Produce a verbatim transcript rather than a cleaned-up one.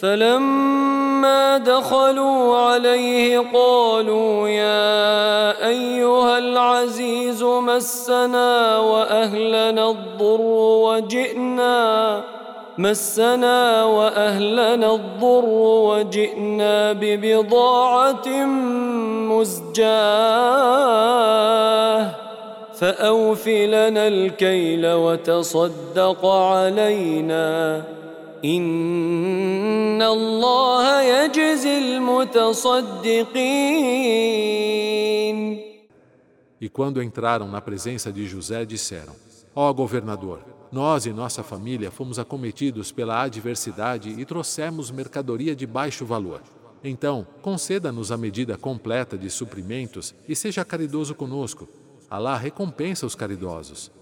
فلما دخلوا عليه قالوا يا أيها العزيز مسنا وأهلنا الضر وجئنا مسنا وأهلنا الضر وجئنا ببضاعة مزجاة فأوف لنا الكيل وتصدق علينا إن الله يجزي المتصدقين. E quando entraram na presença de José, disseram: Ó governador, nós e nossa família fomos acometidos pela adversidade e trouxemos mercadoria de baixo valor. Então, conceda-nos a medida completa de suprimentos e seja caridoso conosco. Alá recompensa os caridosos.